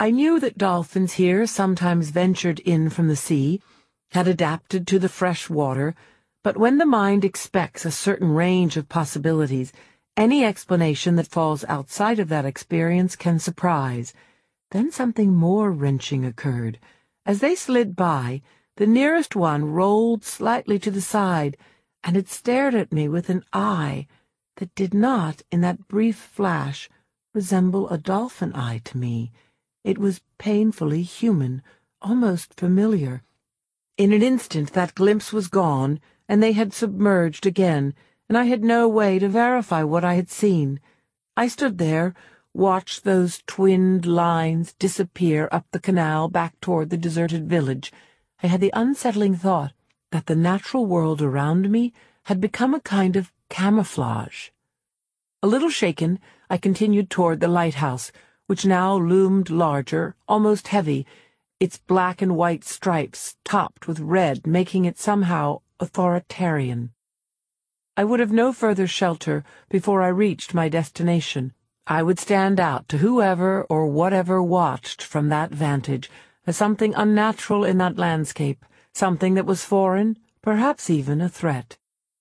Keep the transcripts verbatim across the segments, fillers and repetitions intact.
I knew that dolphins here sometimes ventured in from the sea, had adapted to the fresh water, but when the mind expects a certain range of possibilities, any explanation that falls outside of that experience can surprise. Then something more wrenching occurred. As they slid by, the nearest one rolled slightly to the side, and it stared at me with an eye that did not, in that brief flash, resemble a dolphin eye to me. It was painfully human, almost familiar. In an instant that glimpse was gone, and they had submerged again, and I had no way to verify what I had seen. I stood there, watched those twinned lines disappear up the canal back toward the deserted village. I had the unsettling thought that the natural world around me had become a kind of camouflage. A little shaken, I continued toward the lighthouse, which now loomed larger, almost heavy, its black and white stripes topped with red making it somehow authoritarian. I would have no further shelter before I reached my destination. I would stand out to whoever or whatever watched from that vantage as something unnatural in that landscape, something that was foreign, perhaps even a threat.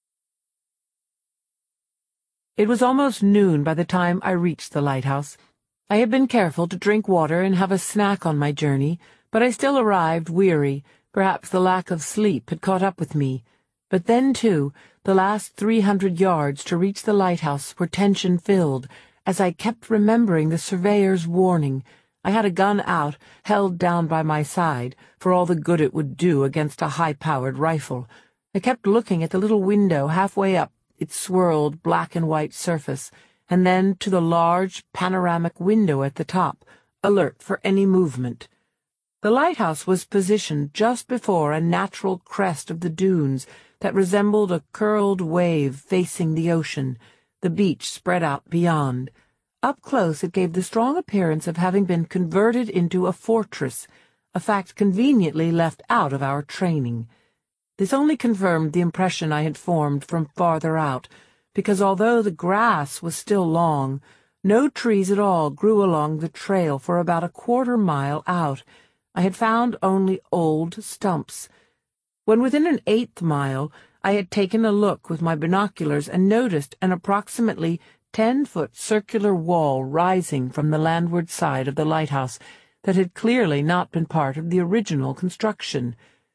It was almost noon by the time I reached the lighthouse. I had been careful to drink water and have a snack on my journey, but I still arrived weary. Perhaps the lack of sleep had caught up with me. But then, too, the last three hundred yards to reach the lighthouse were tension-filled, as I kept remembering the surveyor's warning. I had a gun out, held down by my side, for all the good it would do against a high-powered rifle. I kept looking at the little window halfway up its swirled black-and-white surface, and then to the large panoramic window at the top, alert for any movement. The lighthouse was positioned just before a natural crest of the dunes that resembled a curled wave facing the ocean, the beach spread out beyond. Up close it gave the strong appearance of having been converted into a fortress, a fact conveniently left out of our training. This only confirmed the impression I had formed from farther out, because although the grass was still long, no trees at all grew along the trail for about a quarter mile out. I had found only old stumps. When within an eighth mile, I had taken a look with my binoculars and noticed an approximately ten-foot circular wall rising from the landward side of the lighthouse that had clearly not been part of the original construction.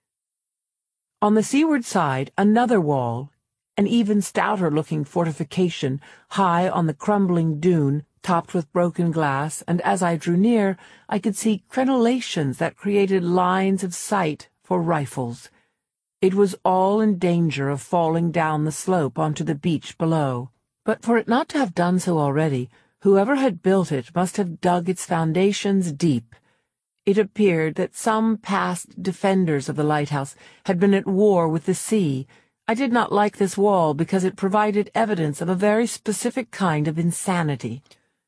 On the seaward side, another wall, an even stouter-looking fortification, high on the crumbling dune, topped with broken glass, and as I drew near, I could see crenellations that created lines of sight for rifles. It was all in danger of falling down the slope onto the beach below. But for it not to have done so already, whoever had built it must have dug its foundations deep. It appeared that some past defenders of the lighthouse had been at war with the sea. I did not like this wall because it provided evidence of a very specific kind of insanity.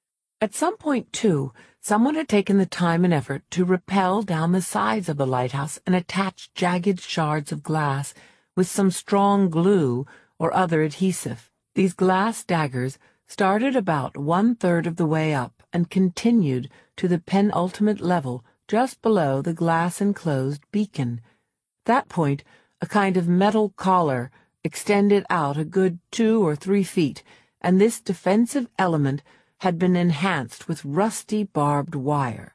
At some point, too, someone had taken the time and effort to rappel down the sides of the lighthouse and attach jagged shards of glass with some strong glue or other adhesive. These glass daggers started about one-third of the way up and continued to the penultimate level just below the glass-enclosed beacon. That point, a kind of metal collar extended out a good two or three feet, and this defensive element had been enhanced with rusty barbed wire.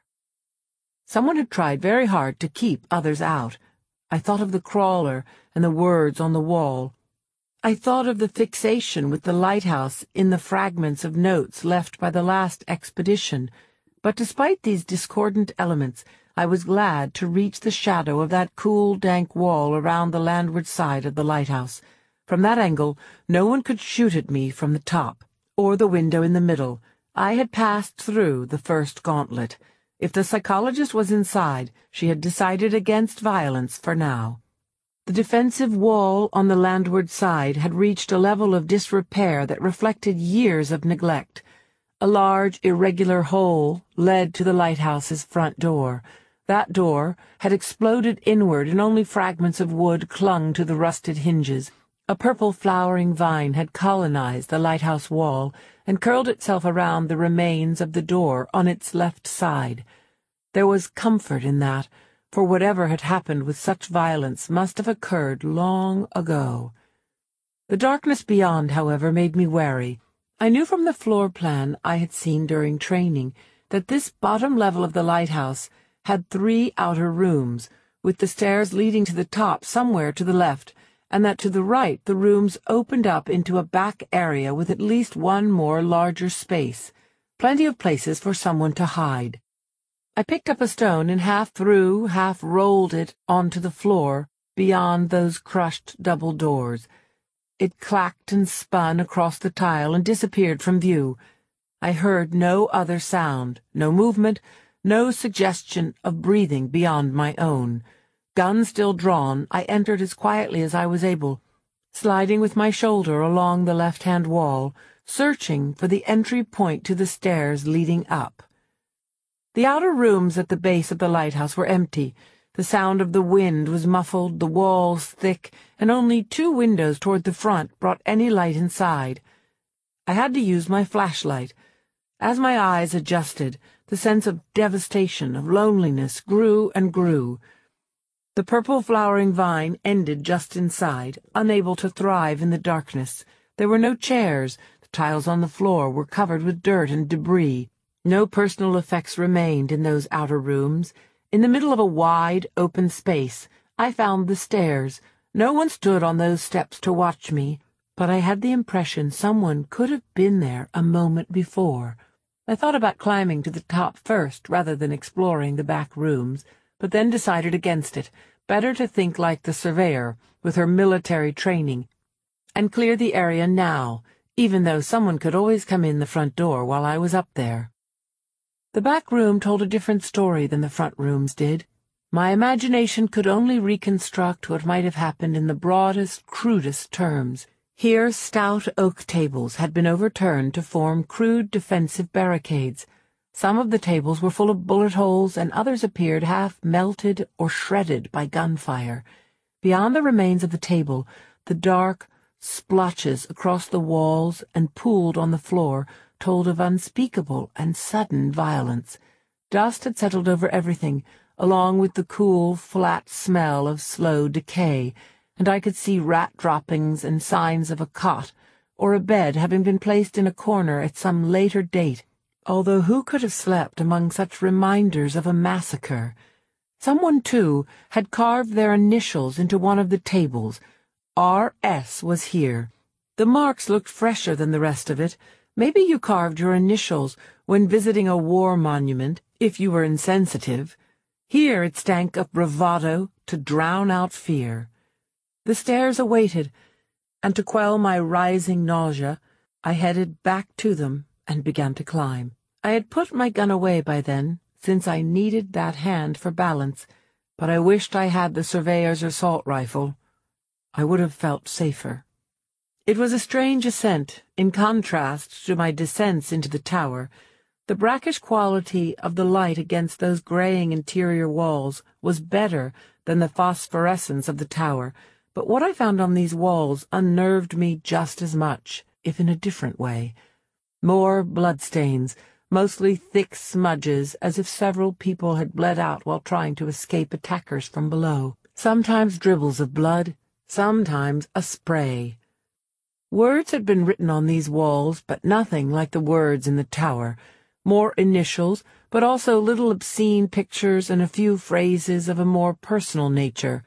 Someone had tried very hard to keep others out. I thought of the crawler and the words on the wall. I thought of the fixation with the lighthouse in the fragments of notes left by the last expedition, but despite these discordant elements, I was glad to reach the shadow of that cool, dank wall around the landward side of the lighthouse. From that angle, no one could shoot at me from the top, or the window in the middle. I had passed through the first gauntlet. If the psychologist was inside, she had decided against violence for now. The defensive wall on the landward side had reached a level of disrepair that reflected years of neglect. A large, irregular hole led to the lighthouse's front door. That door had exploded inward and only fragments of wood clung to the rusted hinges. A purple flowering vine had colonized the lighthouse wall and curled itself around the remains of the door on its left side. There was comfort in that, for whatever had happened with such violence must have occurred long ago. The darkness beyond, however, made me wary. I knew from the floor plan I had seen during training that this bottom level of the lighthouse had three outer rooms, with the stairs leading to the top somewhere to the left, and that to the right the rooms opened up into a back area with at least one more larger space, plenty of places for someone to hide. I picked up a stone and half threw, half rolled it onto the floor beyond those crushed double doors. It clacked and spun across the tile and disappeared from view. I heard no other sound, no movement, no suggestion of breathing beyond my own. Gun still drawn, I entered as quietly as I was able, sliding with my shoulder along the left-hand wall, searching for the entry point to the stairs leading up. The outer rooms at the base of the lighthouse were empty. The sound of the wind was muffled, the walls thick, and only two windows toward the front brought any light inside. I had to use my flashlight. As my eyes adjusted, the sense of devastation, of loneliness, grew and grew. The purple-flowering vine ended just inside, unable to thrive in the darkness. There were no chairs. The tiles on the floor were covered with dirt and debris. No personal effects remained in those outer rooms. In the middle of a wide, open space, I found the stairs. No one stood on those steps to watch me, but I had the impression someone could have been there a moment before. I thought about climbing to the top first, rather than exploring the back rooms, but then decided against it. Better to think like the surveyor, with her military training, and clear the area now, even though someone could always come in the front door while I was up there. The back room told a different story than the front rooms did. My imagination could only reconstruct what might have happened in the broadest, crudest terms. Here stout oak tables had been overturned to form crude defensive barricades. Some of the tables were full of bullet holes, and others appeared half melted or shredded by gunfire. Beyond the remains of the table, the dark splotches across the walls and pooled on the floor told of unspeakable and sudden violence. Dust had settled over everything, along with the cool, flat smell of slow decay, and I could see rat droppings and signs of a cot or a bed having been placed in a corner at some later date, although who could have slept among such reminders of a massacre? Someone, too, had carved their initials into one of the tables. R S was here. The marks looked fresher than the rest of it. Maybe you carved your initials when visiting a war monument, if you were insensitive. Here it stank of bravado to drown out fear. The stairs awaited, and to quell my rising nausea, I headed back to them and began to climb. I had put my gun away by then, since I needed that hand for balance, but I wished I had the surveyor's assault rifle. I would have felt safer. It was a strange ascent, in contrast to my descents into the tower. The brackish quality of the light against those graying interior walls was better than the phosphorescence of the tower, but what I found on these walls unnerved me just as much, if in a different way. More bloodstains, mostly thick smudges, as if several people had bled out while trying to escape attackers from below. Sometimes dribbles of blood, sometimes a spray. Words had been written on these walls, but nothing like the words in the tower. More initials, but also little obscene pictures and a few phrases of a more personal nature.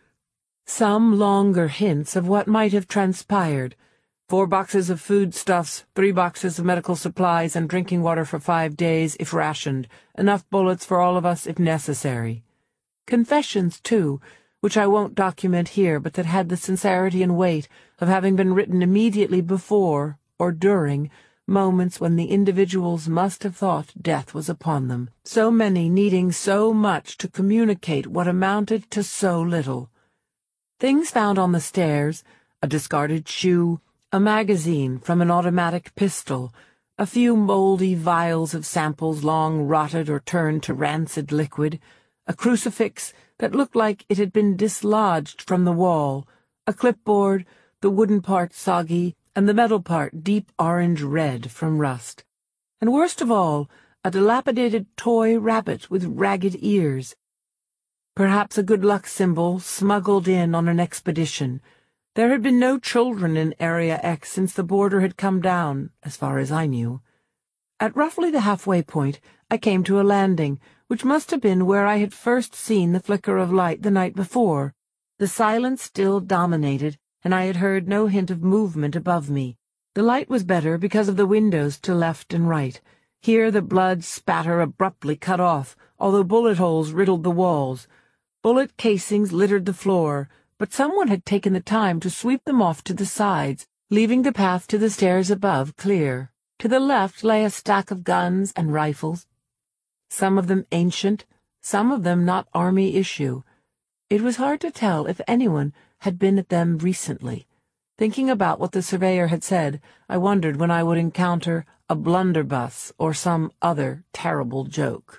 Some longer hints of what might have transpired. Four boxes of foodstuffs, three boxes of medical supplies, and drinking water for five days, if rationed. Enough bullets for all of us, if necessary. Confessions, too, which I won't document here, but that had the sincerity and weight of having been written immediately before, or during, moments when the individuals must have thought death was upon them, so many needing so much to communicate what amounted to so little. Things found on the stairs, a discarded shoe, a magazine from an automatic pistol, a few mouldy vials of samples long rotted or turned to rancid liquid, a crucifix that looked like it had been dislodged from the wall, a clipboard, the wooden part soggy, and the metal part deep orange red from rust. And worst of all, a dilapidated toy rabbit with ragged ears. Perhaps a good luck symbol smuggled in on an expedition. There had been no children in Area X since the border had come down, as far as I knew. At roughly the halfway point, I came to a landing, which must have been where I had first seen the flicker of light the night before. The silence still dominated, and I had heard no hint of movement above me. The light was better because of the windows to left and right. Here the blood spatter abruptly cut off, although bullet holes riddled the walls. Bullet casings littered the floor, but someone had taken the time to sweep them off to the sides, leaving the path to the stairs above clear. To the left lay a stack of guns and rifles, some of them ancient, some of them not army issue. It was hard to tell if anyone had been at them recently. Thinking about what the surveyor had said, I wondered when I would encounter a blunderbuss or some other terrible joke.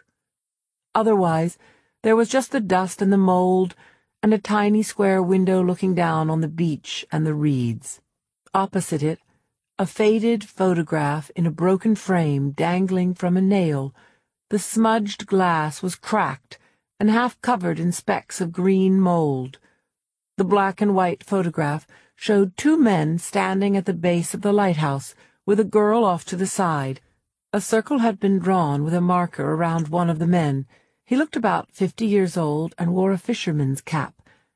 Otherwise, there was just the dust and the mold, and a tiny square window looking down on the beach and the reeds. Opposite it, a faded photograph in a broken frame dangling from a nail. The smudged glass was cracked and half covered in specks of green mold. The black and white photograph showed two men standing at the base of the lighthouse, with a girl off to the side. A circle had been drawn with a marker around one of the men. He looked about fifty years old and wore a fisherman's cap.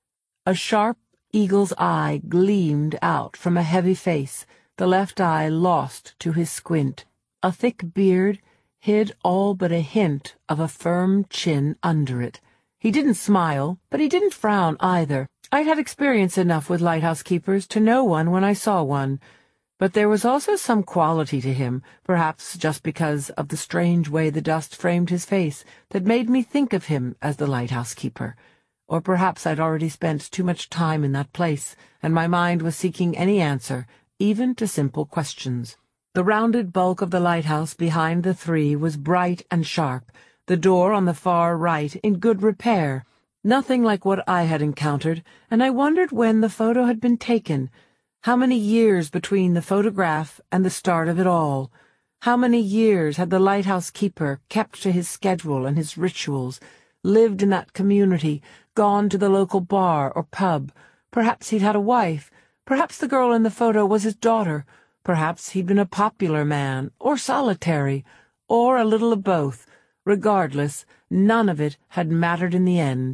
A sharp eagle's eye gleamed out from a heavy face, the left eye lost to his squint. A thick beard hid all but a hint of a firm chin under it. He didn't smile, but he didn't frown either. I'd had experience enough with lighthouse keepers to know one when I saw one, but there was also some quality to him, perhaps just because of the strange way the dust framed his face, that made me think of him as the lighthouse keeper. Or perhaps I'd already spent too much time in that place, and my mind was seeking any answer, even to simple questions. The rounded bulk of the lighthouse behind the three was bright and sharp, the door on the far right in good repair, nothing like what I had encountered, and I wondered when the photo had been taken, how many years between the photograph and the start of it all. How many years had the lighthouse keeper kept to his schedule and his rituals, lived in that community, gone to the local bar or pub? Perhaps he'd had a wife. Perhaps the girl in the photo was his daughter. Perhaps he'd been a popular man, or solitary, or a little of both. Regardless, none of it had mattered in the end.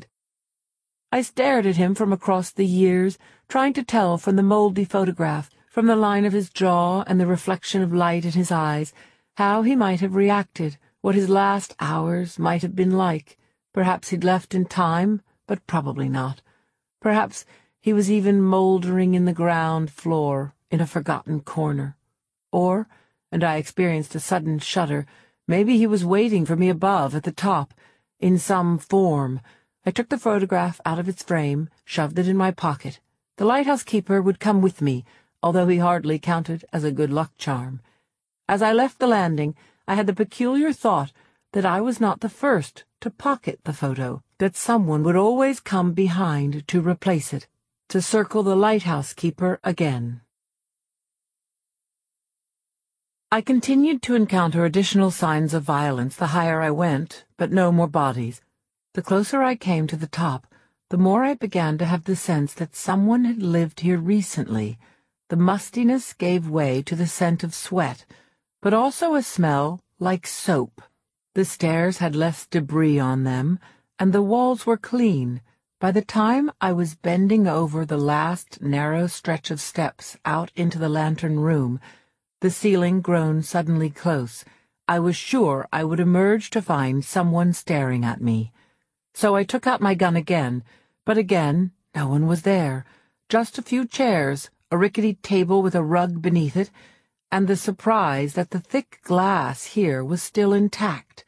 I stared at him from across the years, trying to tell from the mouldy photograph, from the line of his jaw and the reflection of light in his eyes, how he might have reacted, what his last hours might have been like. Perhaps he'd left in time, but probably not. Perhaps he was even mouldering in the ground floor, in a forgotten corner. Or, and I experienced a sudden shudder, maybe he was waiting for me above, at the top, in some form. I took the photograph out of its frame, shoved it in my pocket. The lighthouse keeper would come with me, although he hardly counted as a good luck charm. As I left the landing, I had the peculiar thought that I was not the first to pocket the photo, that someone would always come behind to replace it, to circle the lighthouse keeper again. I continued to encounter additional signs of violence the higher I went, but no more bodies. The closer I came to the top, the more I began to have the sense that someone had lived here recently. The mustiness gave way to the scent of sweat, but also a smell like soap. The stairs had less debris on them, and the walls were clean. By the time I was bending over the last narrow stretch of steps out into the lantern room, the ceiling grown suddenly close, I was sure I would emerge to find someone staring at me. So I took out my gun again, but again no one was there. Just a few chairs, a rickety table with a rug beneath it, and the surprise that the thick glass here was still intact.